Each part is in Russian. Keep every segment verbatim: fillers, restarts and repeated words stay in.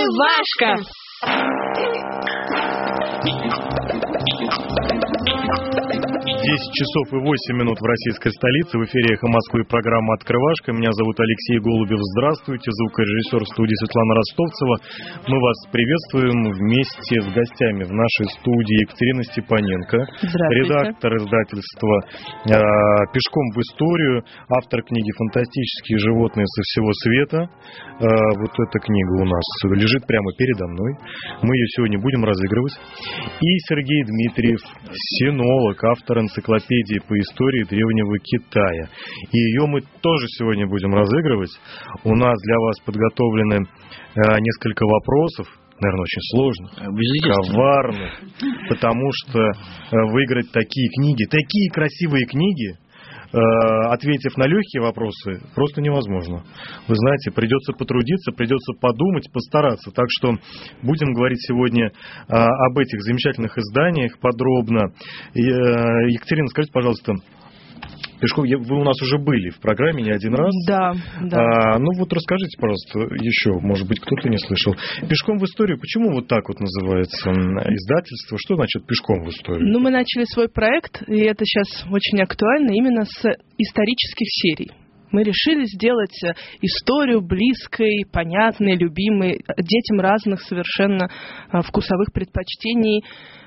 Открывашка. десять часов и восемь минут в российской столице. В эфире «Эхо Москвы» программа «Открывашка». Меня зовут Алексей Голубев. Здравствуйте. Звукорежиссер студии Светлана Ростовцева. Мы вас приветствуем вместе с гостями в нашей студии Екатерина Степаненко, редактор издательства «Пешком в историю», автор книги «Фантастические животные со всего света». Вот эта книга у нас лежит прямо передо мной. Мы ее сегодня будем разыгрывать. И Сергей Дмитриев, синолог, автор энциклопедии по истории древнего Китая. И ее мы тоже сегодня будем разыгрывать. У нас для вас подготовлены э, несколько вопросов, наверное, очень сложных, коварных, потому что э, выиграть такие книги, такие красивые книги, ответив на легкие вопросы, просто невозможно. Вы знаете, придется потрудиться, придется подумать, постараться. Так что будем говорить сегодня об этих замечательных изданиях подробно. Екатерина, скажите, пожалуйста, Пешков, вы у нас уже были в программе не один раз. Да, да. А, ну вот расскажите, пожалуйста, еще, может быть, кто-то не слышал. «Пешком в историю», почему вот так вот называется издательство? Что значит «Пешком в историю»? Ну, мы начали свой проект, и это сейчас очень актуально, именно с исторических серий. Мы решили сделать историю близкой, понятной, любимой, детям разных совершенно вкусовых предпочтений,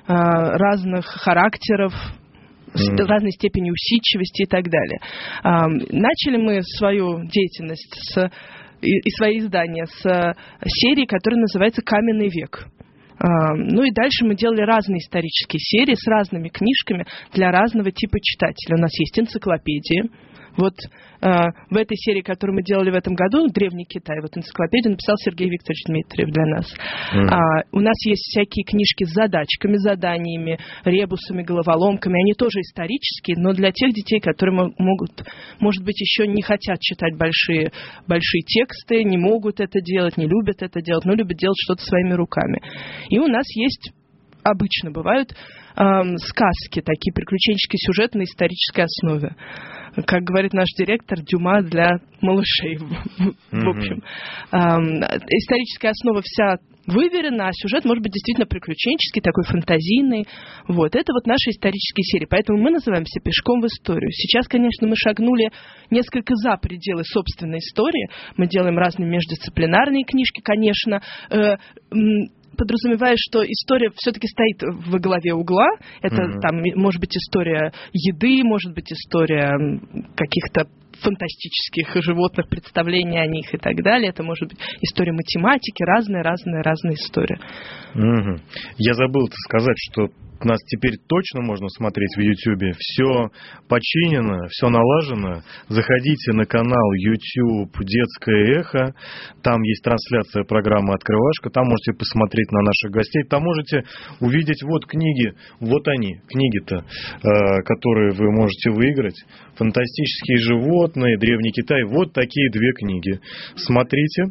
разных характеров, Mm. разной степени усидчивости и так далее. Начали мы свою деятельность с, и, и свои издания с серии, которая называется «Каменный век». Ну и дальше мы делали разные исторические серии с разными книжками для разного типа читателей. У нас есть энциклопедии. Вот э, в этой серии, которую мы делали в этом году, «Древний Китай», вот энциклопедию написал Сергей Викторович Дмитриев для нас. Mm. А, у нас есть всякие книжки с задачками, заданиями, ребусами, головоломками. Они тоже исторические, но для тех детей, которые могут, может быть, еще не хотят читать большие, большие тексты, не могут это делать, не любят это делать, но любят делать что-то своими руками. И у нас есть, обычно бывают, э, сказки, такие приключенческие сюжеты на исторической основе. Как говорит наш директор, Дюма для малышей. Mm-hmm. В общем, эм, историческая основа вся выверена, а сюжет может быть действительно приключенческий, такой фантазийный. Вот. Это вот наши исторические серии. Поэтому мы называемся «Пешком в историю». Сейчас, конечно, мы шагнули несколько за пределы собственной истории. Мы делаем разные междисциплинарные книжки, конечно, э, подразумевая, что история все-таки стоит во главе угла. Это mm-hmm. там может быть история еды, может быть история каких-то фантастических животных, представления о них и так далее. Это может быть история математики, разные, разные, разные истории. Mm-hmm. Я забыл сказать, что нас теперь точно можно смотреть в Ютьюбе. Все починено, все налажено. Заходите на канал YouTube «Детское эхо». Там есть трансляция программы «Открывашка». Там можете посмотреть на наших гостей. Там можете увидеть вот книги. Вот они, книги-то, которые вы можете выиграть. «Фантастические животные», «Древний Китай». Вот такие две книги. Смотрите.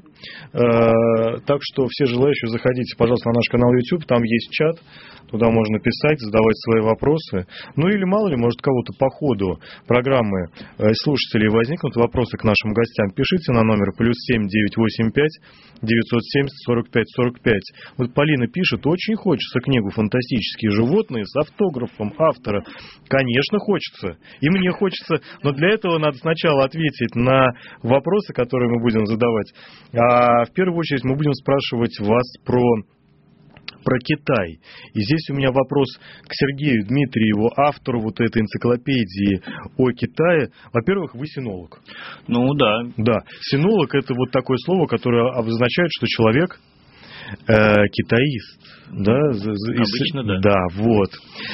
Так что все желающие, заходите, пожалуйста, на наш канал YouTube. Там есть чат. Туда можно писать, задавать свои вопросы. Ну или мало ли, может, кого-то по ходу программы слушателей возникнут вопросы к нашим гостям. Пишите на номер плюс семь девятьсот восемьдесят пять девятьсот семьдесят сорок пять сорок пять. Вот Полина пишет, очень хочется книгу «Фантастические животные» с автографом автора. Конечно, хочется. И мне хочется. Но для этого надо сначала ответить на вопросы, которые мы будем задавать. А в первую очередь мы будем спрашивать вас про... про Китай. И здесь у меня вопрос к Сергею Дмитриеву, автору вот этой энциклопедии о Китае. Во-первых, вы синолог. Ну, да. Да. Синолог – это вот такое слово, которое обозначает, что человек э, китаист. Да? Обычно, да. Да, вот.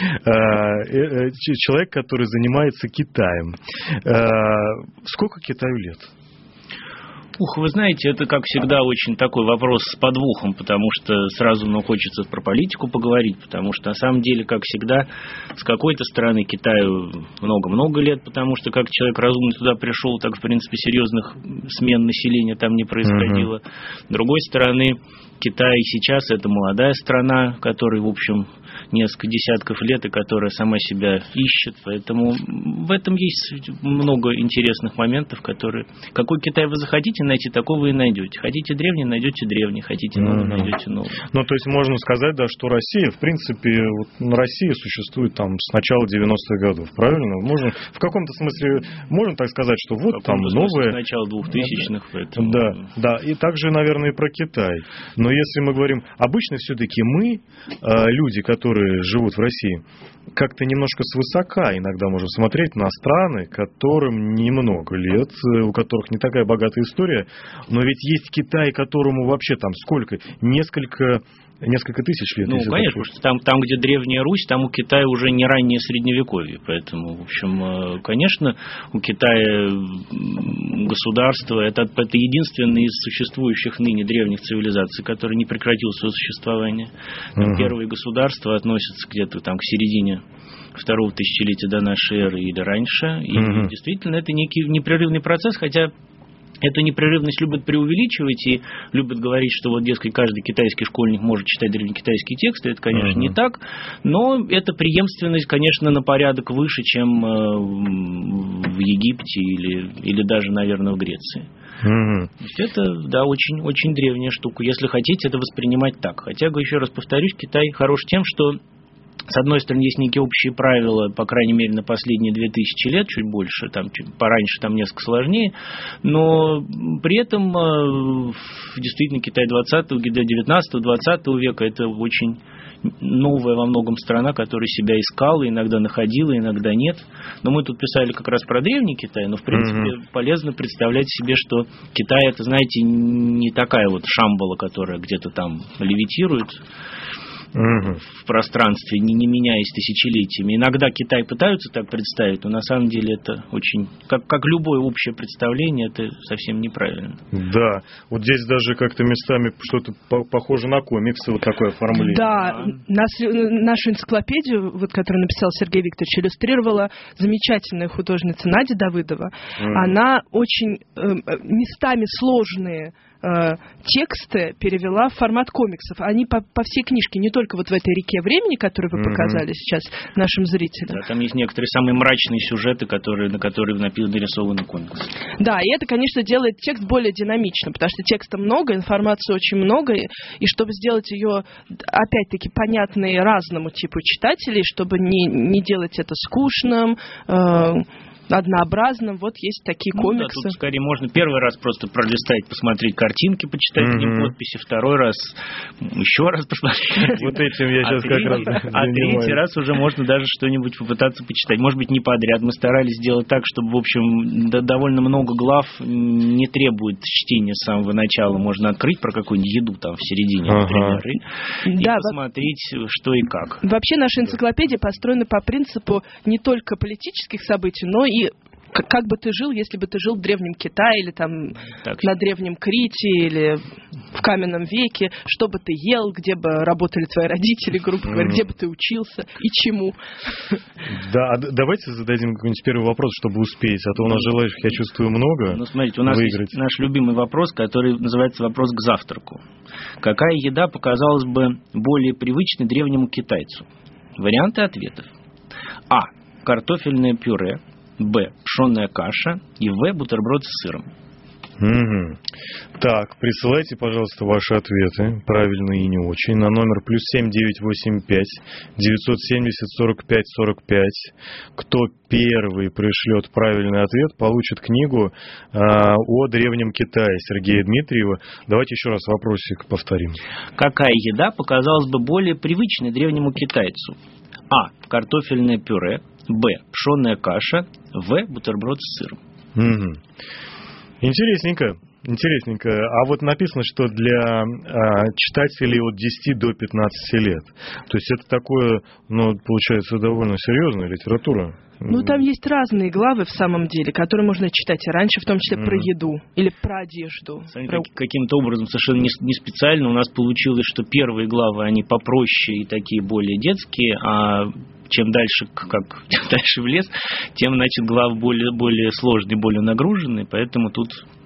Э, человек, который занимается Китаем. Э, сколько Китаю лет? Ух, вы знаете, это, как всегда, очень такой вопрос с подвохом, потому что сразу ну, хочется про политику поговорить, потому что, на самом деле, как всегда, с какой-то стороны Китаю много-много лет, потому что, как человек разумный туда пришел, так, в принципе, серьезных смен населения там не происходило. С другой стороны, Китай сейчас это молодая страна, которая, в общем, несколько десятков лет и которая сама себя ищет. Поэтому в этом есть много интересных моментов, которые... Какой Китай вы захотите найти, такого и найдете. Хотите древний, найдете древний, хотите новый, mm-hmm. найдете новый. Ну, то есть можно сказать, да, что Россия, в принципе, вот на России существует там с начала девяностых годов, правильно? Можно, в каком-то смысле, можно так сказать, что вот там новые... С начала двухтысячных. Поэтому... Да, да, и также, наверное, и про Китай. Но если мы говорим, обычно все-таки мы, люди, которые живут в России, как-то немножко свысока иногда можем смотреть на страны, которым немного лет, у которых не такая богатая история, но ведь есть Китай, которому вообще там сколько? Несколько... Несколько тысяч лет. Ну, конечно, потому что там, там, где Древняя Русь, там у Китая уже не раннее Средневековье. Поэтому, в общем, конечно, у Китая государство, это, это единственное из существующих ныне древних цивилизаций, который не прекратил свое существование. Там угу. Первые государства относятся где-то там к середине второго тысячелетия до нашей эры или раньше. И угу. действительно, это некий непрерывный процесс, хотя... Эту непрерывность любят преувеличивать и любят говорить, что вот, дескать, каждый китайский школьник может читать древнекитайские тексты. Это, конечно, uh-huh. не так, но эта преемственность, конечно, на порядок выше, чем в Египте или, или даже, наверное, в Греции. Uh-huh. То есть это, да, очень, очень древняя штука. Если хотите это воспринимать так. Хотя, еще раз повторюсь, Китай хорош тем, что с одной стороны, есть некие общие правила, по крайней мере, на последние две тысячи лет, чуть больше, там, чуть пораньше там несколько сложнее, но при этом действительно Китай двадцатого, девятнадцатого, двадцатого века это очень новая во многом страна, которая себя искала, иногда находила, иногда нет. Но мы тут писали как раз про древний Китай, но в принципе mm-hmm. полезно представлять себе, что Китай это, знаете, не такая вот Шамбала, которая где-то там левитирует Uh-huh. в пространстве, не, не меняясь тысячелетиями. Иногда Китай пытаются так представить, но на самом деле это очень, как, как любое общее представление, это совсем неправильно. Да, вот здесь даже как-то местами что-то по- похоже на комиксы, вот такое оформление. Да, а. нас, нашу энциклопедию, вот, которую написал Сергей Викторович, иллюстрировала замечательная художница Надя Давыдова. Uh-huh. Она очень э, местами сложные тексты перевела в формат комиксов. Они по, по всей книжке, не только вот в этой реке времени, которую вы mm-hmm. показали сейчас нашим зрителям. Да, там есть некоторые самые мрачные сюжеты, которые, на которые нарисованы комиксы. Да, и это, конечно, делает текст более динамичным, потому что текста много, информации очень много, и, и чтобы сделать ее, опять-таки, понятной разному типу читателей, чтобы не, не делать это скучным, э, однообразным, вот есть такие ну, комиксы. Да, тут скорее можно первый раз просто пролистать, посмотреть картинки, почитать mm-hmm. к ним подписи, второй раз еще раз посмотреть. Вот этим я сейчас как раз занимаюсь. А третий раз уже можно даже что-нибудь попытаться почитать. Может быть, не подряд. Мы старались сделать так, чтобы, в общем, довольно много глав не требует чтения с самого начала. Можно открыть про какую-нибудь еду там в середине, например, и, да, и посмотреть, что и как. Вообще наша энциклопедия построена по принципу не только политических событий, но и как бы ты жил, если бы ты жил в Древнем Китае, или там так. на Древнем Крите, или в каменном веке, что бы ты ел, где бы работали твои родители, грубо говоря, mm-hmm. где бы ты учился и чему. Да, давайте зададим какой-нибудь первый вопрос, чтобы успеть, а то у нас желающих, я чувствую, много. Ну, смотрите, у нас выиграть. Есть наш любимый вопрос, который называется вопрос к завтраку. Какая еда показалась бы более привычной древнему китайцу? Варианты ответов. А. Картофельное пюре. Б. Пшенная каша. И В. Бутерброд с сыром. Угу. Так, присылайте, пожалуйста, ваши ответы, правильные и не очень, на номер плюс семь девять восемь пять девятьсот семьдесят сорок пять сорок пять. Кто первый пришлет правильный ответ, получит книгу э, о Древнем Китае Сергея Дмитриева. Давайте еще раз вопросик повторим. Какая еда показалась бы более привычной древнему китайцу? А. Картофельное пюре. Б. Пшенная каша. В. Бутерброд с сыром. Угу. Интересненько. Интересненько. А вот написано, что для а, читателей от десяти до пятнадцати лет. То есть это такое, ну, получается, довольно серьезная литература. Ну, там есть разные главы, в самом деле, которые можно читать и раньше, в том числе mm. про еду или про одежду. Про... Каким-то образом, совершенно не, не специально, у нас получилось, что первые главы, они попроще и такие более детские, а чем дальше, как, чем дальше в лес, тем, значит, главы более, более сложные, более нагруженные, поэтому тут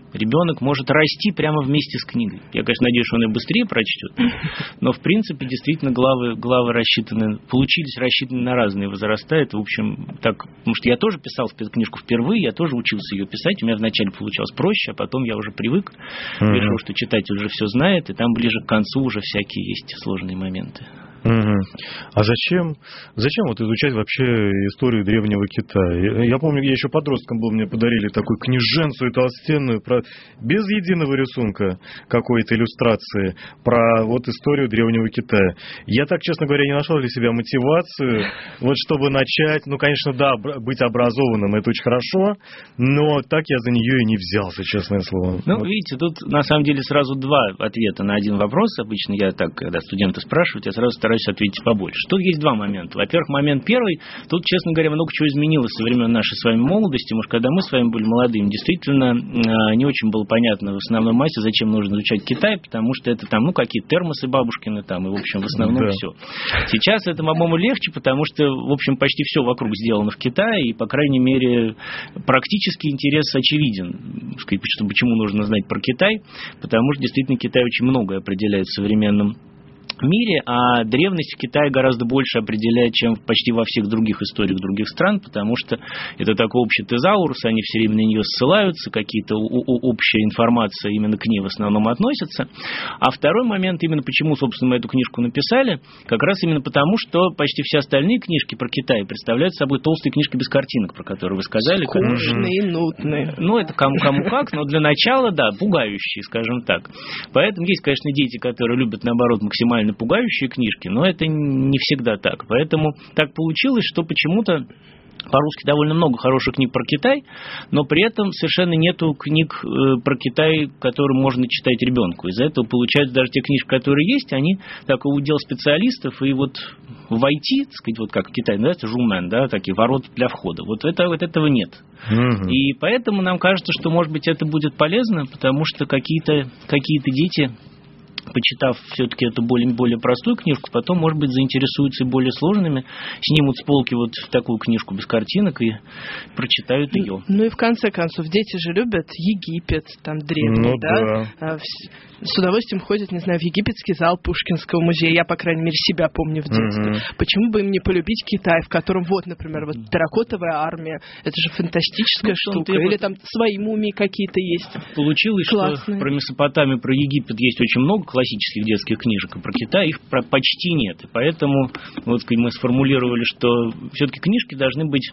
Ребенок может расти прямо вместе с книгой. Я, конечно, надеюсь, что он и быстрее прочтет, но, в принципе, действительно, главы, главы рассчитаны, получились рассчитаны на разные возраста. Это, в общем, так, потому что я тоже писал книжку впервые, я тоже учился ее писать. У меня вначале получалось проще, а потом я уже привык, mm-hmm. решил, что читатель уже все знает, и там ближе к концу уже всякие есть сложные моменты. Угу. А зачем, зачем вот изучать вообще историю древнего Китая? Я помню, я еще подростком был, мне подарили такую книженцию толстенную, про, без единого рисунка какой-то иллюстрации, про вот историю древнего Китая. Я так, честно говоря, не нашел для себя мотивацию, вот чтобы начать, ну, конечно, да, быть образованным, это очень хорошо, но так я за нее и не взялся, честное слово. Ну, вот. Видите, тут на самом деле сразу два ответа на один вопрос. Обычно я так, когда студенты спрашивают, я сразу стараюсь ответить побольше. Тут есть два момента. Во-первых, момент первый. Тут, честно говоря, много чего изменилось со времен нашей с вами молодости. Может, когда мы с вами были молодыми, действительно не очень было понятно в основной массе, зачем нужно изучать Китай, потому что это там, ну, какие-то термосы бабушкины там, и, в общем, в основном да. все. Сейчас это, по-моему, легче, потому что, в общем, почти все вокруг сделано в Китае, и, по крайней мере, практически интерес очевиден. Сказать, почему нужно знать про Китай, потому что, действительно, Китай очень многое определяет в современном мире, а древность в Китае гораздо больше определяет, чем почти во всех других историях других стран, потому что это такой общий тезаурус, они все время на нее ссылаются, какие-то общая информация именно к ней в основном относится. А второй момент, именно почему, собственно, мы эту книжку написали, как раз именно потому, что почти все остальные книжки про Китай представляют собой толстые книжки без картинок, про которые вы сказали. Скучные, как... нудные. Ну, это кому, кому как, но для начала, да, пугающие, скажем так. Поэтому есть, конечно, дети, которые любят, наоборот, максимально пугающие книжки, но это не всегда так. Поэтому так получилось, что почему-то по-русски довольно много хороших книг про Китай, но при этом совершенно нету книг про Китай, которые можно читать ребенку. Из-за этого получается, даже те книжки, которые есть, они такой удел специалистов, и вот войти, так сказать, вот как в Китае называется, жумен, да, такие ворота для входа. Вот, это, вот этого нет. Mm-hmm. И поэтому нам кажется, что, может быть, это будет полезно, потому что какие-то, какие-то дети, почитав все-таки эту более, более простую книжку, потом, может быть, заинтересуются и более сложными, снимут с полки вот такую книжку без картинок и прочитают ее. Ну и в конце концов, дети же любят Египет, там древний, ну, да? да. С удовольствием ходят, не знаю, в египетский зал Пушкинского музея. Я, по крайней мере, себя помню в детстве. Mm-hmm. Почему бы им не полюбить Китай, в котором, вот, например, вот терракотовая армия, это же фантастическая ну, штука. Или там свои мумии какие-то есть. Получилось, классные. Что про Месопотамию, про Египет есть очень много классических детских книжек, а про Китай их почти нет. И поэтому вот мы сформулировали, что все-таки книжки должны быть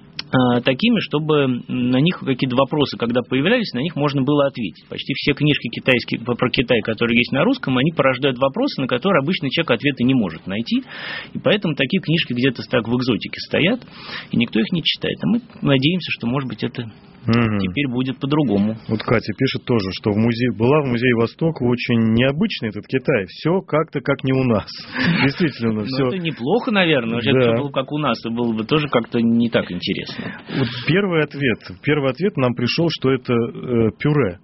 такими, чтобы на них какие-то вопросы, когда появлялись, на них можно было ответить. Почти все книжки китайские, про Китай, которые есть на русском, они порождают вопросы, на которые обычный человек ответа не может найти. И поэтому такие книжки где-то так в экзотике стоят, и никто их не читает. А мы надеемся, что, может быть, это угу. теперь будет по-другому. Вот Катя пишет тоже, что в музее, была в музее Востока очень необычный этот Китай. Все как-то как не у нас. Действительно, все. Это неплохо, наверное. Если бы было как у нас, то было бы тоже как-то не так интересно. Вот первый ответ. Первый ответ нам пришел, что это э, пюре.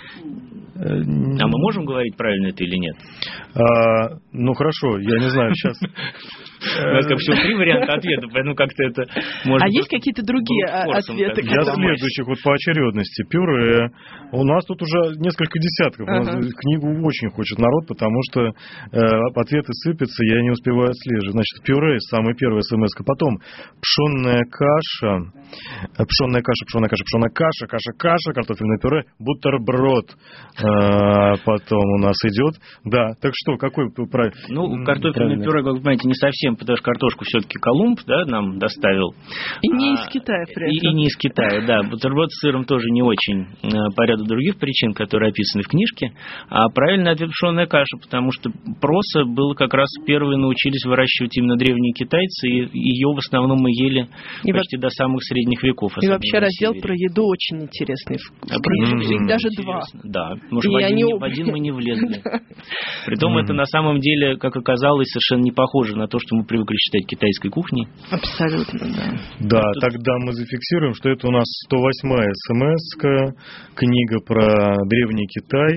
А мы можем говорить, правильно это или нет? А, ну хорошо, я не знаю, сейчас. У нас как всего три варианта ответа, поэтому как-то это может. А есть какие-то другие ответы? Я следующих вот по очередности. Пюре. У нас тут уже несколько десятков. У нас книгу очень хочет народ, потому что ответы сыпятся, я не успеваю отслеживать. Значит, пюре, самая первая смс-ка. Потом пшенная каша, пшенная каша, пшенная каша, пшенная каша, каша, каша, картофельное пюре, бутерброд. Потом у нас идет. Да, так что, какой правильный? Ну, картофельное пюре, как вы понимаете, не совсем, потому что картошку все-таки Колумб, да, нам доставил. И не из Китая, при этом. И, и не из Китая, да. Бутерброд с сыром тоже не очень по ряду других причин, которые описаны в книжке. А правильный ответ — пшенная каша, потому что проса было как раз первые научились выращивать именно древние китайцы, и ее в основном мы ели и почти во... до самых средних веков. И вообще раздел про еду очень интересный. А про еду даже интересно. Два. Да, может, в один, они... в один мы не влезли. Притом это на самом деле, как оказалось, совершенно не похоже на то, что мы привыкли считать китайской кухней. Абсолютно, да. Да, тут... тогда мы зафиксируем, что это у нас сто восьмая смс-ка, книга про древний Китай.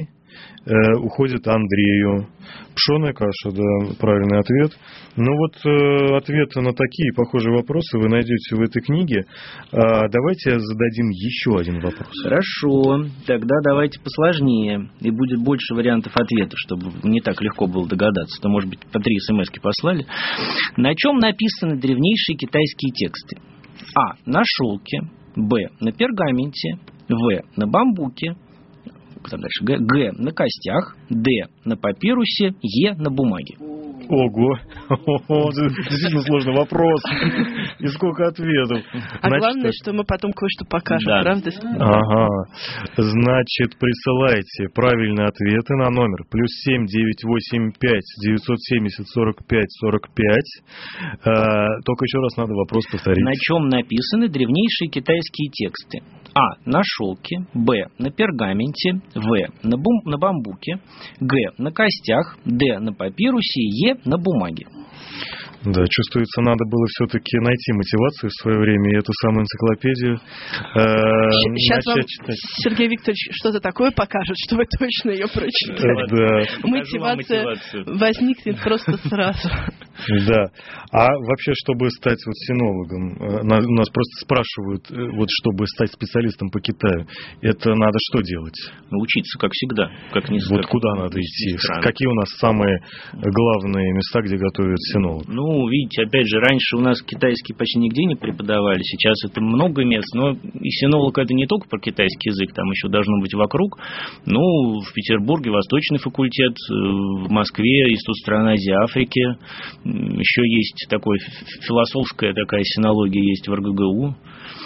э, уходит Андрею. Пшеная каша, да, правильный ответ. Ну вот э, ответы на такие похожие вопросы вы найдете в этой книге. А давайте зададим еще один вопрос. Хорошо, тогда давайте посложнее. И будет больше вариантов ответов, чтобы не так легко было догадаться. То, может быть, по три смс-ки послали. На чем написаны древнейшие китайские тексты? А. На шелке. Б. На пергаменте. В. На бамбуке. Там дальше. Г. Г. На костях. Д. На папирусе. Е. На бумаге. Ого, действительно сложный вопрос. И сколько ответов. А Значит, главное, что мы потом кое-что покажем, да. Правда? Ага. Значит, присылайте правильные ответы на номер плюс семь девятьсот восемьдесят пять девятьсот семьдесят сорок пять сорок пять. А, только еще раз надо вопрос повторить. На чем написаны древнейшие китайские тексты? А. На шелке. Б. На пергаменте. В. На, бум, на бамбуке. Г. На костях. Д. На папирусе. Е. На бумаге. Да, чувствуется, надо было все-таки найти мотивацию в свое время и эту самую энциклопедию э, Сейчас вам читать. Сергей Викторович что-то такое покажет, что вы точно ее прочитали. Да. Мотивация возникнет просто сразу. Да. А вообще, чтобы стать вот синологом, нас просто спрашивают, вот чтобы стать специалистом по Китаю, это надо что делать? Учиться, как всегда. Как не вот куда надо идти? Какие у нас самые главные места, где готовят синологов? Ну, видите, опять же, раньше у нас китайский почти нигде не преподавали, сейчас это много мест, но и синолог это не только про китайский язык, там еще должно быть вокруг. Ну, в Петербурге Восточный факультет, в Москве Институт стран Азии и Африки, еще есть такой, философская такая синология есть в эр гэ гэ у.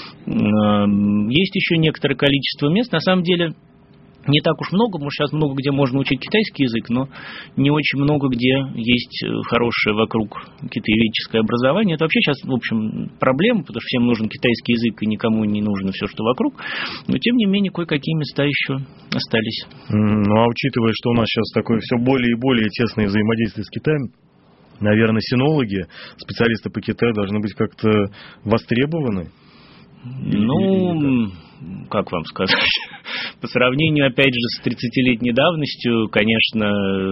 Есть еще некоторое количество мест, на самом деле не так уж много, потому что сейчас много где можно учить китайский язык, но не очень много где есть хорошее вокруг китаеведческое образование. Это вообще сейчас, в общем, проблема, потому что всем нужен китайский язык и никому не нужно все, что вокруг. Но, тем не менее, кое-какие места еще остались. Ну, а учитывая, что у нас сейчас такое все более и более тесное взаимодействие с Китаем, наверное, синологи, специалисты по Китаю должны быть как-то востребованы? Ну, как вам сказать, по сравнению, опять же, с тридцатилетней давностью, конечно,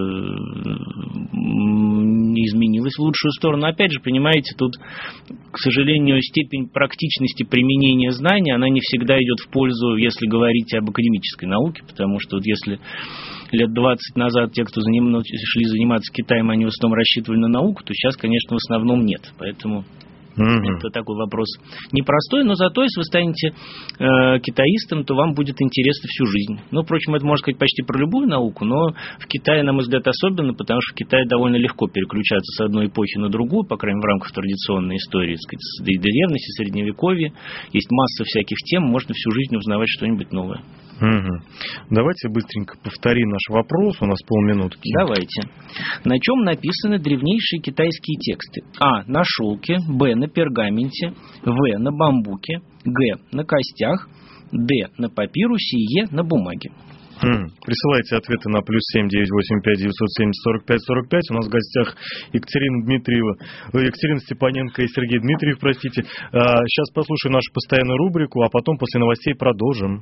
изменилось в лучшую сторону. Опять же, понимаете, тут, к сожалению, степень практичности применения знаний, она не всегда идет в пользу, если говорить об академической науке, потому что вот если лет двадцать назад те, кто заним... шли заниматься Китаем, они в основном рассчитывали на науку, то сейчас, конечно, в основном нет. Поэтому Mm-hmm. это такой вопрос непростой, но зато, если вы станете э, китаистом, то вам будет интересно всю жизнь. Ну, впрочем, это можно сказать почти про любую науку, но в Китае, на мой взгляд, особенно, потому что в Китае довольно легко переключаться с одной эпохи на другую, по крайней мере, в рамках традиционной истории, так сказать, с древности, средневековья. Есть масса всяких тем, можно всю жизнь узнавать что-нибудь новое. Угу. Давайте быстренько повторим наш вопрос, у нас полминутки. Давайте. На чем написаны древнейшие китайские тексты? А. На шелке. Б. На пергаменте. В. На бамбуке. Г. На костях. Д. На папирусе. Е. На бумаге. Mm. Присылайте ответы на плюс семь девятьсот восемьдесят пять девятьсот семьдесят сорок пять сорок пять. У нас в гостях Екатерина Дмитриева, Екатерина Степаненко и Сергей Дмитриев, простите. А, сейчас послушаем нашу постоянную рубрику, а потом после новостей продолжим.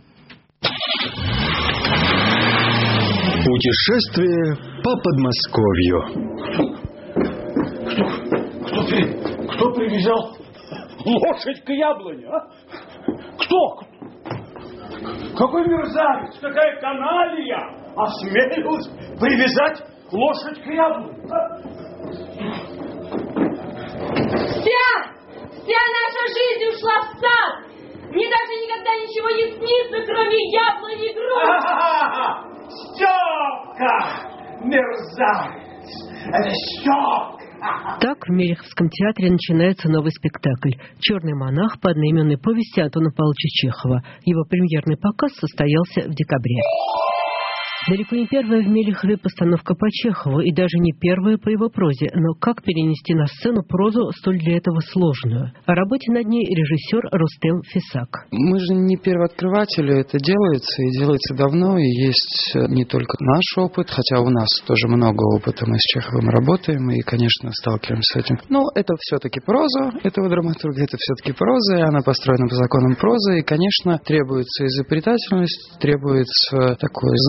Путешествие по Подмосковью. Кто, кто, при, кто привязал лошадь к яблоне, а? Кто? Какой мерзавец, какая каналья осмелилась привязать лошадь к яблоне, а? Вся, вся наша жизнь ушла в сад. Мне даже никогда ничего не снится, кроме яблони и груши. Степка! Мерзавец! Это Степка! Так в Мелеховском театре начинается новый спектакль «Черный монах» по одноименной повести Антона Павловича Чехова. Его премьерный показ состоялся в декабре. Далеко не первая в Мелехове постановка по Чехову, и даже не первая по его прозе. Но как перенести на сцену прозу, столь для этого сложную? О работе над ней режиссер Рустем Фисак. Мы же не первооткрыватели, это делается, и делается давно, и есть не только наш опыт, хотя у нас тоже много опыта, мы с Чеховым работаем, и, конечно, сталкиваемся с этим. Но это все-таки проза, этого драматурга, это все-таки проза, и она построена по законам прозы, и, конечно, требуется изобретательность, требуется такое знание,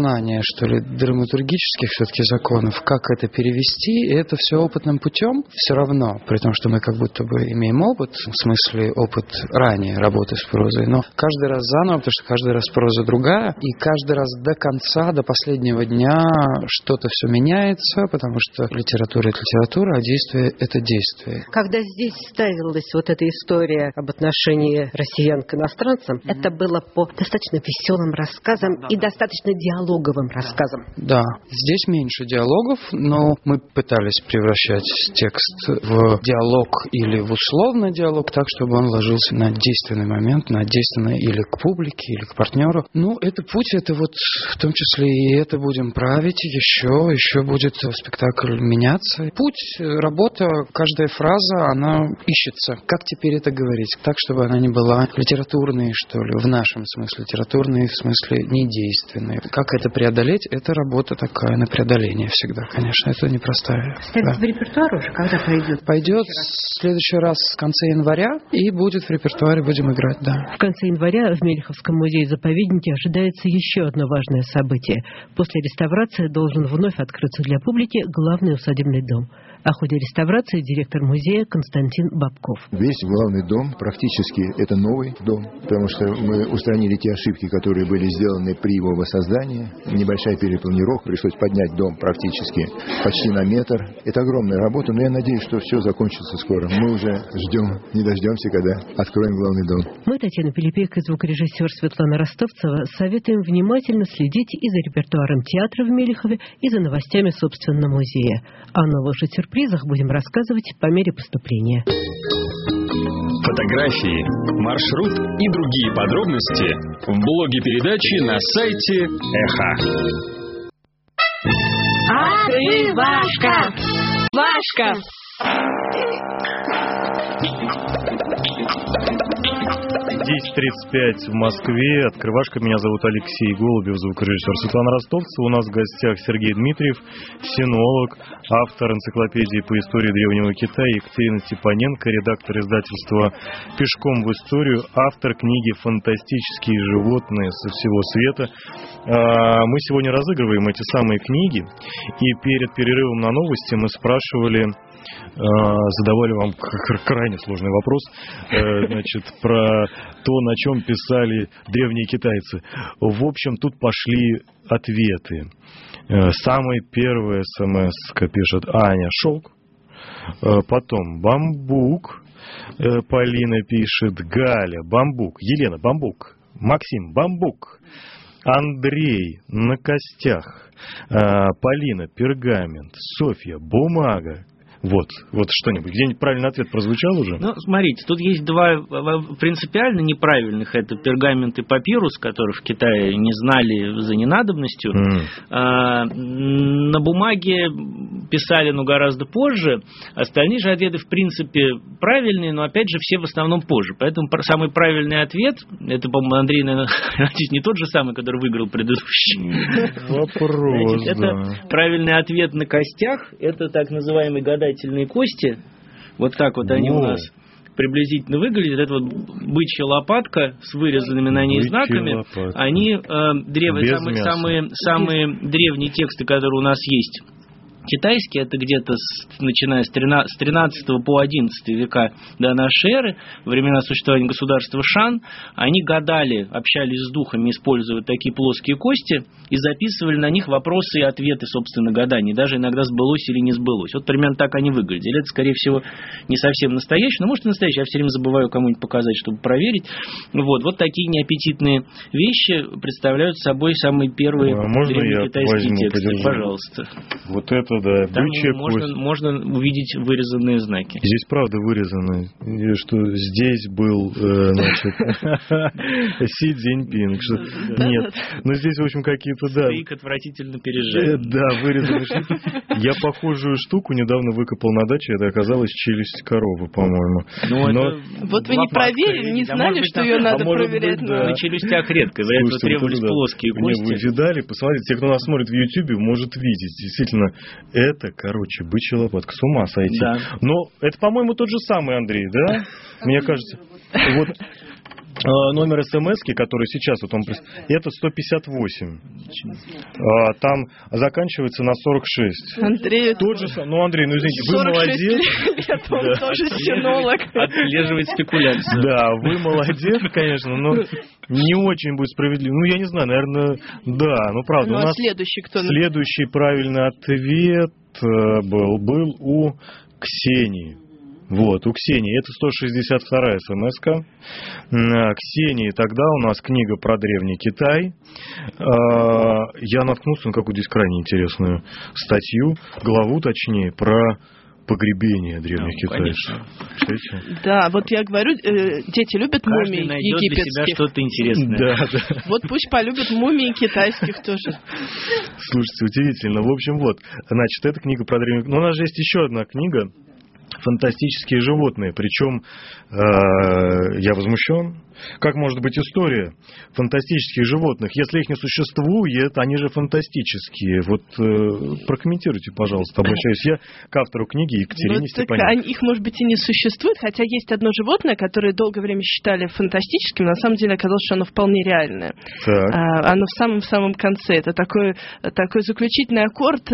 что ли, драматургических все-таки законов, как это перевести, и это все опытным путем все равно, при том, что мы как будто бы имеем опыт, в смысле опыт ранее работы с прозой, но каждый раз заново, потому что каждый раз проза другая, и каждый раз до конца, до последнего дня что-то все меняется, потому что литература — это литература, а действие — это действие. Когда здесь ставилась вот эта история об отношении россиян к иностранцам, mm-hmm. это было по достаточно веселым рассказам да. и достаточно диалоговым рассказам. Да, здесь меньше диалогов, но мы пытались превращать текст в диалог или в условный диалог так, чтобы он ложился на действенный момент, на действенный или к публике, или к партнеру. Ну, это путь, это вот в том числе и это будем править еще, еще будет спектакль меняться. Путь, работа, каждая фраза, она ищется. Как теперь это говорить? Так, чтобы она не была литературной, что ли, в нашем смысле, литературной, в смысле недейственной. Как это преодолеть? Это работа такая на преодоление всегда, конечно. Это непростая. Ставится да. в репертуар уже? Когда пойдет? Пойдет в следующий раз в конце января и будет в репертуаре, будем играть, да. В конце января в Мелиховском музее-заповеднике ожидается еще одно важное событие. После реставрации должен вновь открыться для публики главный усадебный дом. О ходе реставрации директор музея Константин Бабков. Весь главный дом практически это новый дом, потому что мы устранили те ошибки, которые были сделаны при его воссоздании. Небольшая перепланировка, пришлось поднять дом практически почти на метр. Это огромная работа, но я надеюсь, что все закончится скоро. Мы уже ждем, не дождемся, когда откроем главный дом. Мы, Татьяна Пилипейко и звукорежиссер Светлана Ростовцева, советуем внимательно следить и за репертуаром театра в Мелихове, и за новостями собственного музея. О новых же сюрпризах будем рассказывать по мере поступления. Фотографии, маршрут и другие подробности в блоге передачи на сайте Эхо. А ты, Вашка! Вашка! десять тридцать пять в Москве. Открывашка. Меня зовут Алексей Голубев, звукорежиссер Светлана Ростовцева. У нас в гостях Сергей Дмитриев, синолог, автор энциклопедии по истории Древнего Китая, Екатерина Степаненко, редактор издательства «Пешком в историю», автор книги «Фантастические животные со всего света». Мы сегодня разыгрываем эти самые книги, и перед перерывом на новости мы спрашивали, задавали вам крайне сложный вопрос, значит, про то, на чем писали древние китайцы. В общем, тут пошли ответы. Самый первый смс-ка пишет Аня Шелк, потом бамбук, Полина пишет, Галя бамбук, Елена бамбук, Максим бамбук, Андрей на костях, Полина пергамент, Софья бумага. Вот, вот что-нибудь. Где-нибудь правильный ответ прозвучал уже? Ну, смотрите, тут есть два принципиально неправильных. Это пергамент и папирус, которых в Китае не знали за ненадобностью. Mm. А, на бумаге писали, но гораздо позже. Остальные же ответы, в принципе, правильные, но, опять же, все в основном позже. Поэтому самый правильный ответ, это, по-моему, Андрей, наверное, не тот же самый, который выиграл предыдущий. Вопрос, Значит, да. Это правильный ответ на костях. Это так называемый гадательный кости, вот так вот они О. у нас приблизительно выглядят. Это вот бычья лопатка с вырезанными на ней бычья знаками. Лопатка. Они э, древ... самые, самые, самые древние тексты, которые у нас есть. Китайский, это где-то с, начиная с тринадцатого по одиннадцатый века до нашей эры, времена существования государства Шан, они гадали, общались с духами, используя такие плоские кости, и записывали на них вопросы и ответы, собственно, гаданий. Даже иногда сбылось или не сбылось. Вот примерно так они выглядели. Это, скорее всего, не совсем настоящий, но, может, и настоящий. Я все время забываю кому-нибудь показать, чтобы проверить. Вот, вот такие неаппетитные вещи представляют собой самые первые а древние китайские тексты. Подержу? Пожалуйста. Вот это, да, там бычья можно, кость. можно увидеть вырезанные знаки. Здесь правда вырезаны, и что здесь был, э, значит, Си Цзиньпин. Нет, но здесь, в общем, какие-то, да. Старик отвратительно переживает. Да, вырезанные штуки. Я похожую штуку недавно выкопал на даче, это оказалось челюсть коровы, по-моему. Ну, но... это... Вот вы не проверили, не знали, что ее надо проверять. На челюстях редко, вряд ли требовались плоские кости. Вы видали, посмотрите, те, кто нас смотрит в Ютьюбе, может видеть. Действительно, это, короче, бычья лопатка, с ума сойти. Да. Но это, по-моему, тот же самый Андрей, да? Мне кажется, вот Номер смс-ки, который сейчас вот он... Это сто пятьдесят восемь. А, там заканчивается на сорок шесть. Андрей... Тот же... Ну, Андрей, ну извините, вы молодец. Лет, он да. тоже синолог. Отслеживает спекуляцию. Да, вы молодец, конечно, но не очень будет справедливо. Ну, я не знаю, наверное, да, ну, правда. Ну, у а нас следующий кто? Следующий правильный ответ был, был у Ксении. Вот, у Ксении. Это сто шестьдесят вторая смс-ка. Ксении, тогда у нас книга про Древний Китай. Я наткнулся на какую-то здесь крайне интересную статью, главу точнее, про погребение древних ну, китайцев. Да, вот я говорю, э, дети любят Каждый мумий найдет египетских. Для себя что-то интересное. Да, да. Вот пусть полюбят мумии китайских тоже. Слушайте, удивительно. В общем, вот, значит, эта книга про древних... Но у нас же есть еще одна книга «Фантастические животные». Причем э, я возмущен. Как может быть история фантастических животных, если их не существует, они же фантастические? Вот э, прокомментируйте, пожалуйста, обращаюсь я к автору книги Екатерине вот Степаниной. Их, может быть, и не существует, хотя есть одно животное, которое долгое время считали фантастическим, на самом деле оказалось, что оно вполне реальное. Так. А, оно в самом-самом конце. Это такой, такой заключительный аккорд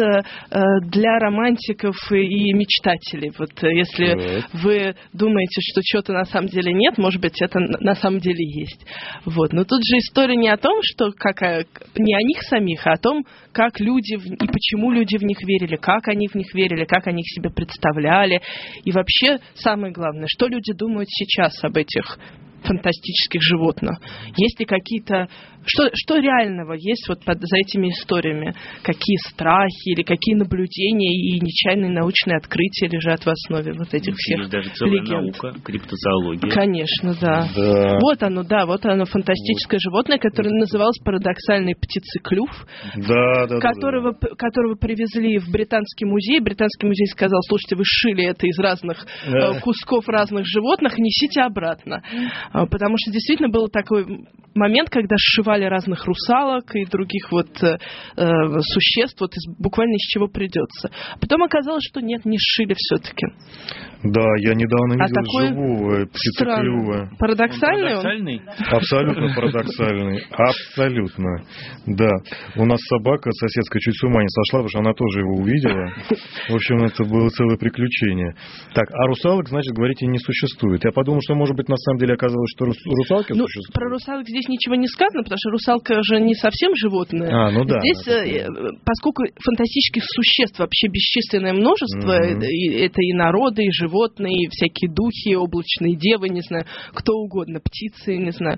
для романтиков и мечтателей. Вот если так. вы думаете, что чего-то на самом деле нет, может быть, это на самом деле есть. Вот. Но тут же история не о том, что какая, не о них самих, а о том, как люди в, и почему люди в них верили, как они в них верили, как они их себе представляли. И вообще, самое главное, что люди думают сейчас об этих фантастических животных. Есть ли какие-то... Что, что реального есть вот под, за этими историями? Какие страхи или какие наблюдения и нечаянные научные открытия лежат в основе вот этих всех есть даже целая легенд? Наука, криптозоология. Конечно, да. да. Вот оно, да, вот оно, фантастическое вот. животное, которое называлось парадоксальный птицеклюв, да, да, которого, да, да. которого привезли в Британский музей. Британский музей сказал: слушайте, вы сшили это из разных да. кусков разных животных, несите обратно. Потому что действительно был такой момент, когда сшивали разных русалок и других вот э, существ, вот из, буквально из чего придется. Потом оказалось, что нет, не сшили все-таки. Да, я недавно а видел живого птицеклюва. Парадоксальный он? Парадоксальный? Абсолютно парадоксальный. Абсолютно. Да. У нас собака соседская чуть с ума не сошла, потому что она тоже его увидела. В общем, это было целое приключение. Так, а русалок, значит, говорите, не существует. Я подумал, что, может быть, на самом деле оказалось, что русалки ну, существуют. Про русалок здесь ничего не сказано, потому что русалка же не совсем животное. А, ну да. Здесь, это... поскольку фантастических существ вообще бесчисленное множество, mm-hmm. и, это и народы, и животные, и всякие духи, облачные девы, не знаю, кто угодно, птицы, не знаю.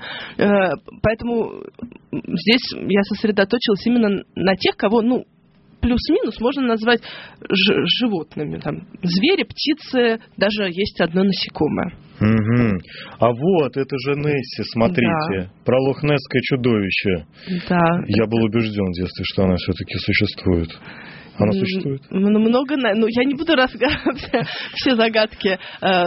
Поэтому здесь я сосредоточилась именно на тех, кого, ну, плюс-минус можно назвать ж- животными. Там, звери, птицы, даже есть одно насекомое. Угу. А вот, это же Несси, смотрите, да. про лохнесское чудовище. Да. Я был убежден в детстве, что она все-таки существует. Она существует? Много, ну, я не буду разгадывать все загадки,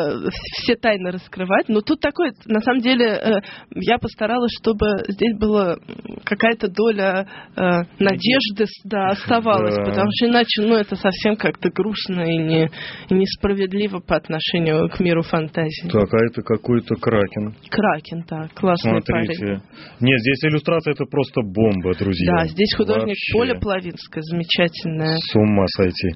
все тайны раскрывать, но тут такое, на самом деле, я постаралась, чтобы здесь была какая-то доля надежды, да, оставалась, да. Потому что иначе, ну, это совсем как-то грустно и, не, и несправедливо по отношению к миру фантазии. Так, а это какой-то кракен. Кракен, да, классный Смотрите. парень. Нет, здесь иллюстрация, это просто бомба, друзья. Да, здесь художник Вообще. Поля Плавинская, замечательная. С ума сойти.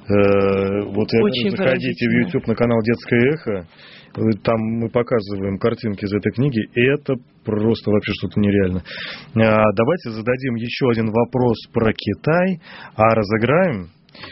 Э, вот я Очень говорю, заходите в YouTube на канал «Детское эхо», там мы показываем картинки из этой книги, и это просто вообще что-то нереально. А, давайте зададим еще один вопрос про Китай, а разыграем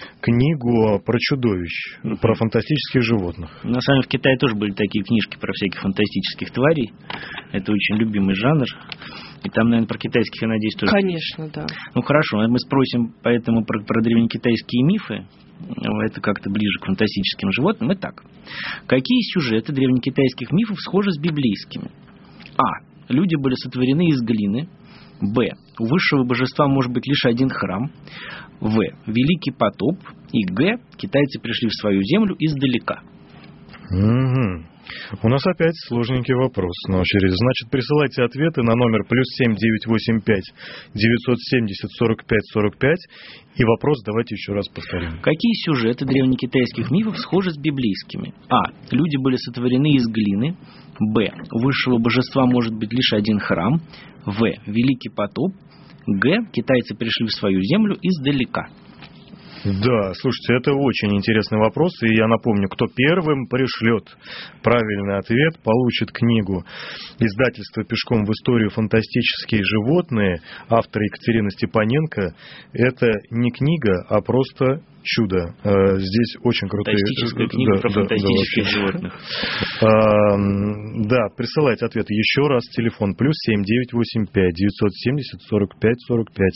книгу про чудовищ, про фантастических животных. На самом деле в Китае тоже были такие книжки про всяких фантастических тварей. Это очень любимый жанр. И там, наверное, про китайских, я надеюсь, тоже. Конечно, да. Ну, хорошо, мы спросим поэтому про, про древнекитайские мифы. Это как-то ближе к фантастическим животным. Итак, какие сюжеты древнекитайских мифов схожи с библейскими? А. Люди были сотворены из глины. Б. У высшего божества может быть лишь один храм. В. Великий потоп. И Г. Китайцы пришли в свою землю издалека. Угу. У нас опять сложненький вопрос на очереди. Значит, присылайте ответы на номер плюс семь девятьсот восемьдесят пять девятьсот семьдесят сорок пять сорок пять. И вопрос давайте еще раз повторим. Какие сюжеты древнекитайских мифов схожи с библейскими? А. Люди были сотворены из глины. Б. У высшего божества может быть лишь один храм. В. Великий потоп. Г. Китайцы пришли в свою землю издалека. Да, слушайте, это очень интересный вопрос, и я напомню, кто первым пришлет правильный ответ, получит книгу издательства «Пешком в историю. Фантастические животные», автора Екатерина Степаненко. Это не книга, а просто чудо. Здесь очень крутые... Фантастическая книга да, про да, фантастических да, животных. А, да, присылайте ответы. Еще раз телефон. Плюс семь девятьсот восемьдесят пять девятьсот семьдесят сорок пять сорок пять.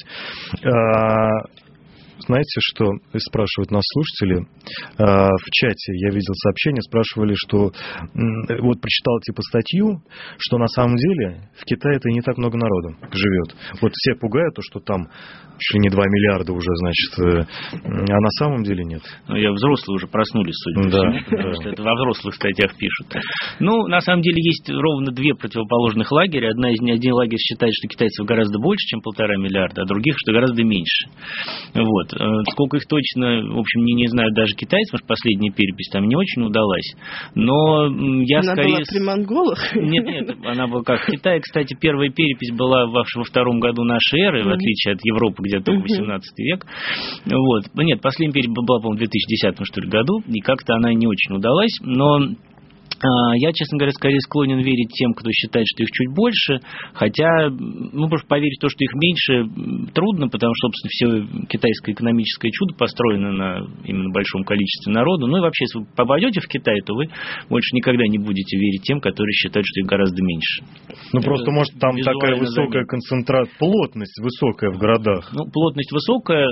А, знаете, что спрашивают нас слушатели? В чате я видел сообщение, спрашивали, что вот прочитал типа статью, что на самом деле в Китае-то не так много народу живет. Вот все пугают, то, что там чуть ли не два миллиарда уже, значит, а на самом деле нет. Ну, я взрослые уже проснулись, судя по да, всему, потому да. что это во взрослых статьях пишут. Ну, на самом деле есть ровно две противоположных лагеря. Одна из один лагерь считает, что китайцев гораздо больше, чем полтора миллиарда, а других, что гораздо меньше. Вот. Сколько их точно, в общем, не, не знаю даже китайцев, потому что последняя перепись там не очень удалась. Но я она скорее... была при монголах? Нет, нет, она была как в Китае. Кстати, первая перепись была во, во втором году нашей эры, в отличие от Европы, где только восемнадцатый век. Вот. Нет, последняя перепись была, по-моему, в две тысячи десятом, что ли, году, и как-то она не очень удалась, но... Я, честно говоря, скорее склонен верить тем, кто считает, что их чуть больше, хотя, ну, просто поверить в то, что их меньше, трудно, потому что, собственно, все китайское экономическое чудо построено на именно большом количестве народу. Ну и вообще, если вы попадете в Китай, то вы больше никогда не будете верить тем, которые считают, что их гораздо меньше. Ну, это просто, может, там такая высокая концентрация, плотность высокая в городах. Ну, плотность высокая,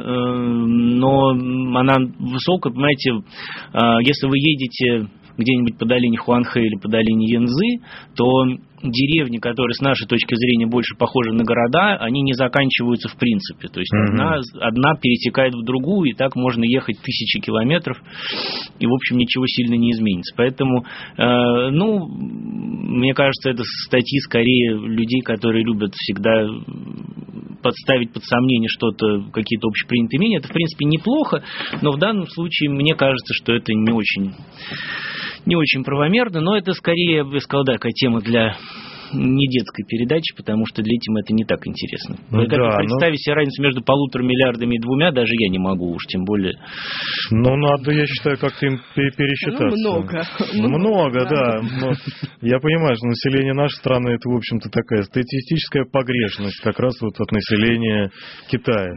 но она высокая, понимаете, если вы едете... где-нибудь по долине Хуанхэ или по долине Янцзы, то деревни, которые с нашей точки зрения больше похожи на города, они не заканчиваются в принципе. То есть mm-hmm. одна, одна перетекает в другую, и так можно ехать тысячи километров, и, в общем, ничего сильно не изменится. Поэтому, э, ну, мне кажется, это статьи скорее людей, которые любят всегда подставить под сомнение что-то, какие-то общепринятые мнения. Это, в принципе, неплохо, но в данном случае мне кажется, что это не очень... не очень правомерно, но это скорее, я бы сказал, да, такая тема для не детской передачи, потому что детям это не так интересно. Ну, да, представить но... себе разницу между полутора миллиардами и двумя даже я не могу уж, тем более. Ну, надо, я считаю, как-то им пересчитаться. Ну, много. Много, да. Но я понимаю, что население нашей страны, это, в общем-то, такая статистическая погрешность как раз вот от населения Китая.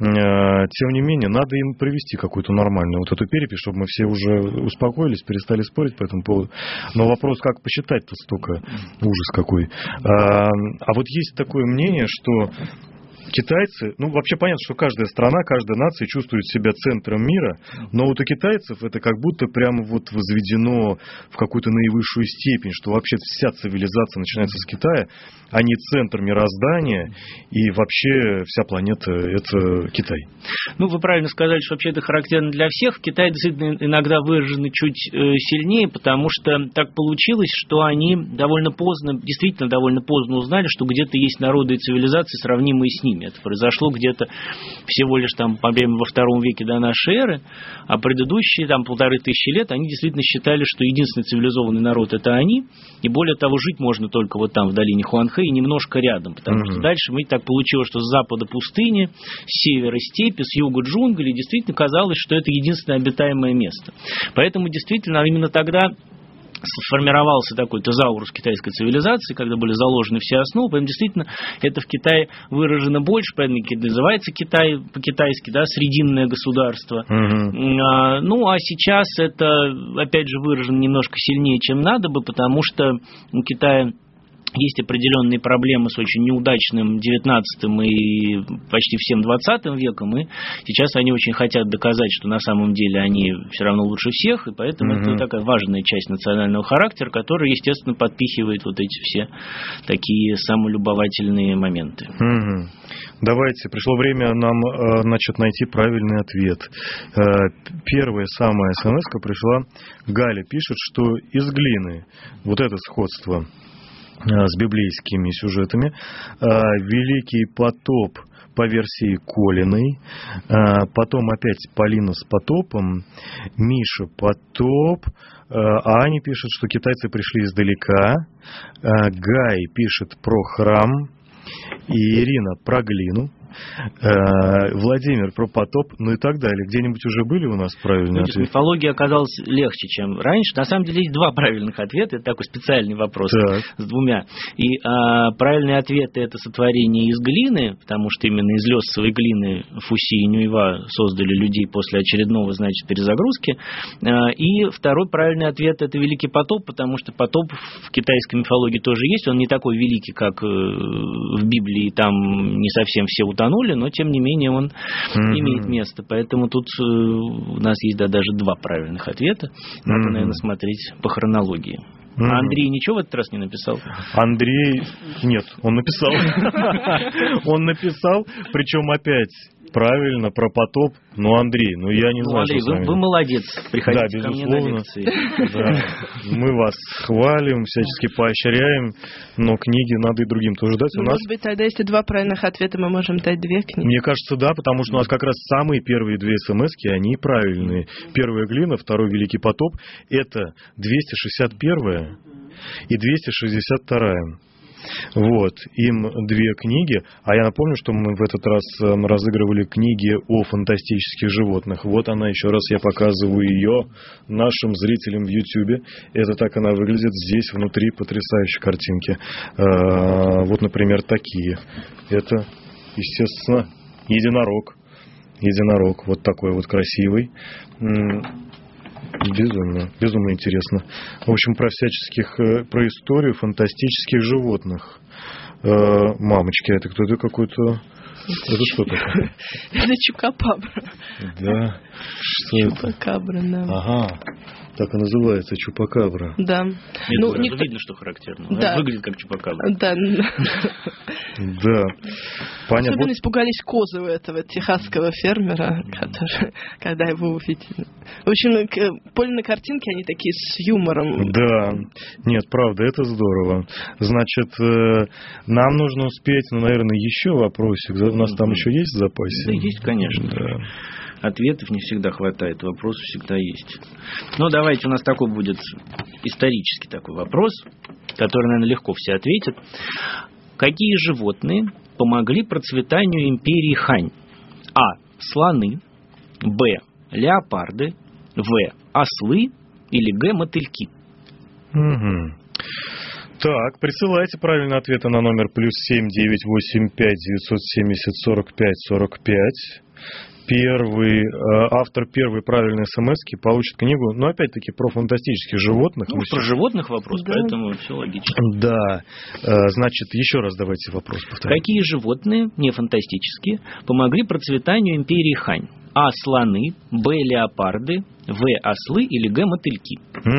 Тем не менее, надо им провести какую-то нормальную вот эту перепись, чтобы мы все уже успокоились, перестали спорить по этому поводу. Но вопрос, как посчитать-то столько, ужас какой. А, а вот есть такое мнение, что китайцы, ну, вообще понятно, что каждая страна, каждая нация чувствует себя центром мира, но вот у китайцев это как будто прямо вот возведено в какую-то наивысшую степень, что вообще вся цивилизация начинается с Китая, а не центр мироздания, и вообще вся планета – это Китай. Ну, вы правильно сказали, что вообще это характерно для всех. В Китае действительно иногда выражены чуть сильнее, потому что так получилось, что они довольно поздно, действительно довольно поздно узнали, что где-то есть народы и цивилизации, сравнимые с ними. Это произошло где-то всего лишь там, по-моему, во втором веке до нашей эры, а предыдущие там полторы тысячи лет они действительно считали, что единственный цивилизованный народ – это они, и более того, жить можно только вот там в долине Хуанхэ и немножко рядом, потому mm-hmm. что дальше мы так получилось, что с запада пустыни, с севера степи, с юга джунгли, и действительно казалось, что это единственное обитаемое место. Поэтому действительно именно тогда сформировался такой тезаурус китайской цивилизации, когда были заложены все основы, поэтому действительно это в Китае выражено больше, поэтому называется Китай по-китайски, да, срединное государство. Uh-huh. А, ну, а сейчас это, опять же, выражено немножко сильнее, чем надо бы, потому что у Китая есть определенные проблемы с очень неудачным девятнадцатым и почти всем двадцатым веком, и сейчас они очень хотят доказать, что на самом деле они все равно лучше всех, и поэтому mm-hmm. это такая важная часть национального характера, которая, естественно, подпихивает вот эти все такие самолюбовательные моменты. Mm-hmm. Давайте, пришло время нам, значит, найти правильный ответ. Первая самая смс-ка пришла, Галя пишет, что из глины, вот это сходство с библейскими сюжетами, Великий потоп по версии Колиной, потом опять Полина с потопом, Миша потоп, а Аня пишет, что китайцы пришли издалека, Гай пишет про храм, и Ирина про глину, Владимир про потоп, ну и так далее. Где-нибудь уже были у нас правильные ответы? Мифология оказалась легче, чем раньше. На самом деле есть два правильных ответа. Это такой специальный вопрос так. с двумя. И а, правильные ответы — это сотворение из глины, потому что именно из лесовой глины Фуси и Нюйва создали людей после очередного, значит, перезагрузки. А, и второй правильный ответ — это Великий потоп, потому что потоп в китайской мифологии тоже есть. Он не такой великий, как в Библии, там не совсем все утонули, но тем не менее он mm-hmm. имеет место. Поэтому тут э, у нас есть да, даже два правильных ответа. Надо, mm-hmm. наверное, смотреть по хронологии. Mm-hmm. А Андрей ничего в этот раз не написал? Андрей... Нет, он написал. Он написал, причем опять правильно, про потоп. Ну, Андрей, ну я не ну, знаю, Андрей, что вы, вы молодец. Приходите да, ко мне на лекции. Да. Мы вас хвалим, всячески поощряем, но книги надо и другим тоже дать. Ну, у нас... Может быть, тогда, если два правильных ответа, мы можем дать две книги? Мне кажется, да, потому что у нас как раз самые первые две смс-ки, они правильные. Первая глина, второй Великий потоп. Это двести шестьдесят первая и двести шестьдесят вторая. Вот, им две книги, а я напомню, что мы в этот раз разыгрывали книги о фантастических животных. Вот она, еще раз я показываю ее нашим зрителям в Ютьюбе. Это так она выглядит, здесь внутри потрясающие картинки. Вот, например, такие. Это, естественно, единорог. Единорог, вот такой вот красивый. Безумно, безумно интересно. В общем, про всяческих, про историю фантастических животных. Мамочки, это кто-то какой-то... Это что такое? Это чупакабра. Да. Что это? Чупакабра, да. Ага. Так и называется, чупакабра. Да. Ну, никто... видно, что характерно. Да. Выглядит как чупакабра. Да. Да. Понятно. Особенно испугались козы у этого техасского фермера, который, когда его увидели. В общем, Полины картинки, они такие с юмором. Да. Нет, правда, это здорово. Значит, нам нужно успеть, ну, наверное, еще вопросик. У нас там еще есть в запасе? Да, есть, конечно. Да. Ответов не всегда хватает, вопросов всегда есть. Ну, давайте, у нас такой будет исторический такой вопрос, который, наверное, легко все ответят. Какие животные помогли процветанию империи Хань? А. Слоны. Б. Леопарды. В. Ослы. Или Г. Мотыльки. Угу. Так, присылайте правильные ответы на номер плюс семь девять восемь пять девятьсот семьдесят сорок пять сорок пять. Первый, автор первой правильной смс-ки получит книгу, но опять-таки про фантастических животных. Ну, про животных вопрос, да. Поэтому все логично. Да, значит, еще раз давайте вопрос повторим. Какие животные, не фантастические, помогли процветанию империи Хань? А. Слоны, Б. Леопарды, В. Ослы или Г. Мотыльки.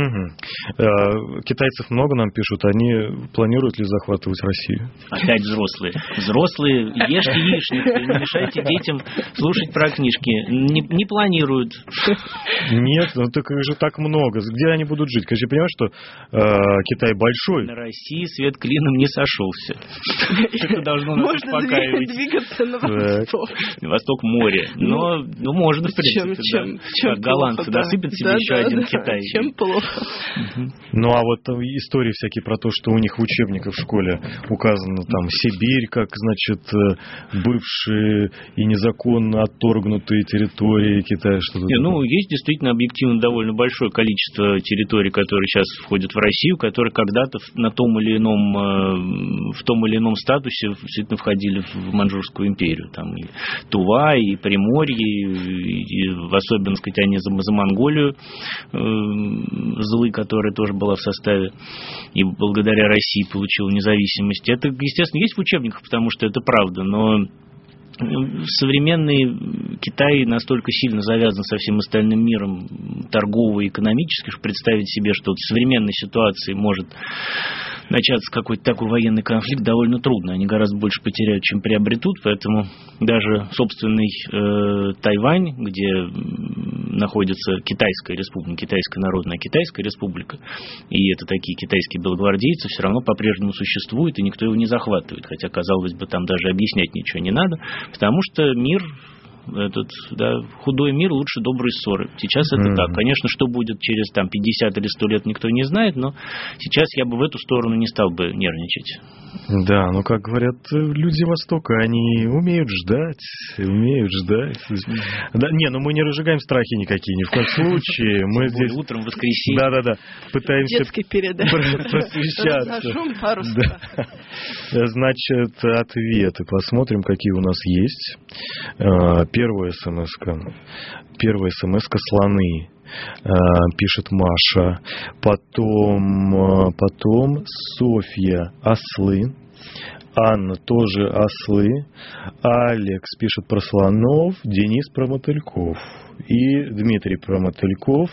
Угу. Китайцев много нам пишут, они планируют ли захватывать Россию? Опять взрослые. Взрослые, ешьте яичницу, не мешайте детям слушать про книжки. Не, не планируют. Нет, ну так их же так много. Где они будут жить? Конечно, понимаешь, что э, Китай большой. На России свет клином не сошелся. Это должно нас успокаивать. Можно двигаться на восток. На восток море. Но ну, можно, в принципе, чем, да. чем как голландцы плохо, досыпят да. себе да, еще да, один да, Китай. Чем плохо. Ну, а вот истории всякие про то, что у них в учебниках в школе указано там Сибирь, как, значит, бывшие и незаконно отторгнутые территории Китая. Что-то Не, ну, есть действительно объективно довольно большое количество территорий, которые сейчас входят в Россию, которые когда-то на том или ином, в том или ином статусе действительно входили в Манчжурскую империю. Там и Тува, и Приморье, и в особенности, сказать, они за Монголию, Злы, которая тоже была в составе и благодаря России получила независимость. Это, естественно, есть в учебниках, потому что это правда, но современный Китай настолько сильно завязан со всем остальным миром торгово и экономически, что представить себе, что в современной ситуации может начаться какой-то такой военный конфликт, довольно трудно. Они гораздо больше потеряют, чем приобретут, поэтому даже собственный э, Тайвань, где находится Китайская республика, Китайская народная Китайская республика, и это такие китайские белогвардейцы, все равно по-прежнему существует, и никто его не захватывает, хотя, казалось бы, там даже объяснять ничего не надо, потому что мир... Этот, да, худой мир лучше доброй ссоры. Сейчас это mm-hmm. так. Конечно, что будет через там, пятьдесят или сто лет, никто не знает, но сейчас я бы в эту сторону не стал бы нервничать. Да, ну, как говорят люди Востока, они умеют ждать, умеют ждать. Да, не, ну мы не разжигаем страхи никакие, ни в коем случае. Мы здесь утром в воскресенье. Да-да-да. Пытаемся детской передачи просвещаться. пару слов. Значит, ответы. Посмотрим, какие у нас есть. Первая смс-ка. Первая смс-ка «Слоны». Пишет Маша. Потом, потом Софья «Ослы». Анна тоже «Ослы». Алекс пишет про слонов. Денис про мотыльков. И Дмитрий про мотыльков.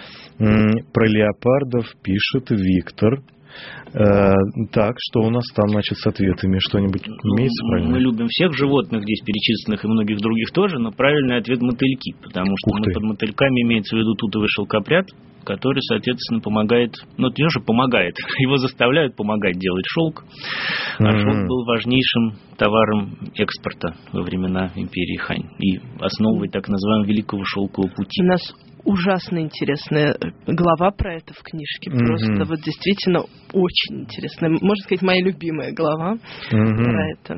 Про леопардов пишет Виктор. Э, так, что у нас там, значит, с ответами? Что-нибудь имеется правильно? Мы любим всех животных здесь перечисленных и многих других тоже, но правильный ответ – мотыльки, потому что мы под мотыльками имеется в виду тутовый шелкопряд, который, соответственно, помогает, ну, это не то, что помогает, его заставляют помогать делать шелк, а mm-hmm. шелк был важнейшим товаром экспорта во времена империи Хань и основой так называемого Великого Шелкового пути. У нас ужасно интересная глава про это в книжке, просто mm-hmm. вот действительно очень интересная, можно сказать, моя любимая глава mm-hmm. про это.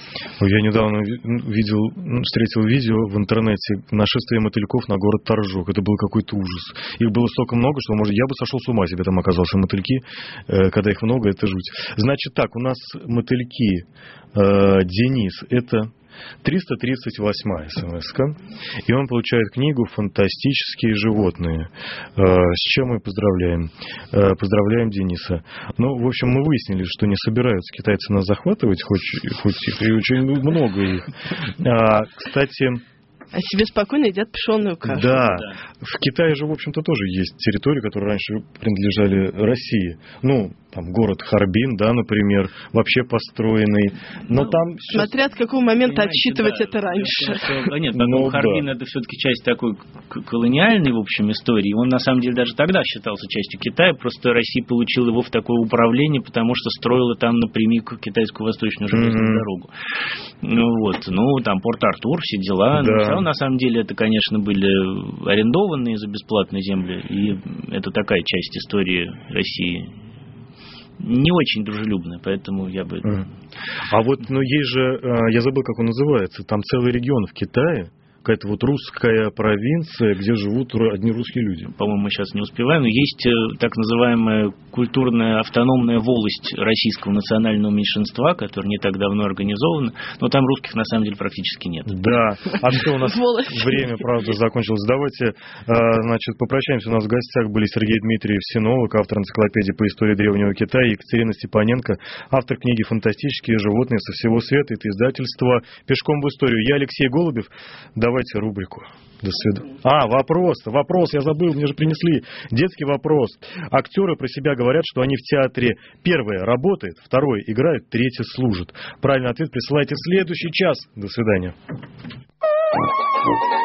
Я недавно видел, встретил видео в интернете «Нашествие мотыльков на город Торжок». Это был какой-то ужас. Их было столько много, что, может, я бы сошел с ума, если там оказался мотыльки. Когда их много, это жуть. Значит так, у нас мотыльки, Денис, это триста тридцать восьмая смс-ка, и он получает книгу «Фантастические животные». С чем мы поздравляем? Поздравляем Дениса. Ну, в общем, мы выяснили, что не собираются китайцы нас захватывать, хоть, хоть их и очень много их. А, кстати... А себе спокойно едят пшённую кашу. Да. да. В Китае же, в общем-то, тоже есть территории, которые раньше принадлежали России. Ну, там, город Харбин, да, например, вообще построенный. Но ну, там... Смотря от какого момента отсчитывать да, это раньше. Что, нет, ну, Харбин да. это все-таки часть такой колониальной, в общем, истории. Он, на самом деле, даже тогда считался частью Китая, просто Россия получила его в такое управление, потому что строила там напрямик китайскую восточную железную mm-hmm. дорогу. Ну, вот, ну, там, Порт-Артур, все дела. Да. Но, на самом деле, это, конечно, были арендованные за бесплатные земли, и это такая часть истории России не очень дружелюбная, поэтому я бы... А вот, ну, есть же, я забыл, как он называется, там целый регион в Китае, какая-то вот русская провинция, где живут одни русские люди. По-моему, мы сейчас не успеваем, но есть так называемая культурная автономная волость российского национального меньшинства, которая не так давно организована, но там русских на самом деле практически нет. Да, а что у нас время, правда, закончилось. Давайте, значит, попрощаемся. У нас в гостях были Сергей Дмитриев, синолог, автор энциклопедии по истории Древнего Китая, и Екатерина Степаненко, автор книги «Фантастические животные со всего света». Это издательство «Пешком в историю». Я Алексей Голубев. Давайте рубрику. До свидания. А, вопрос, вопрос, я забыл, мне же принесли детский вопрос. Актеры про себя говорят, что они в театре первое работают, второе играют, третье служат. Правильный ответ присылайте в следующий час. До свидания.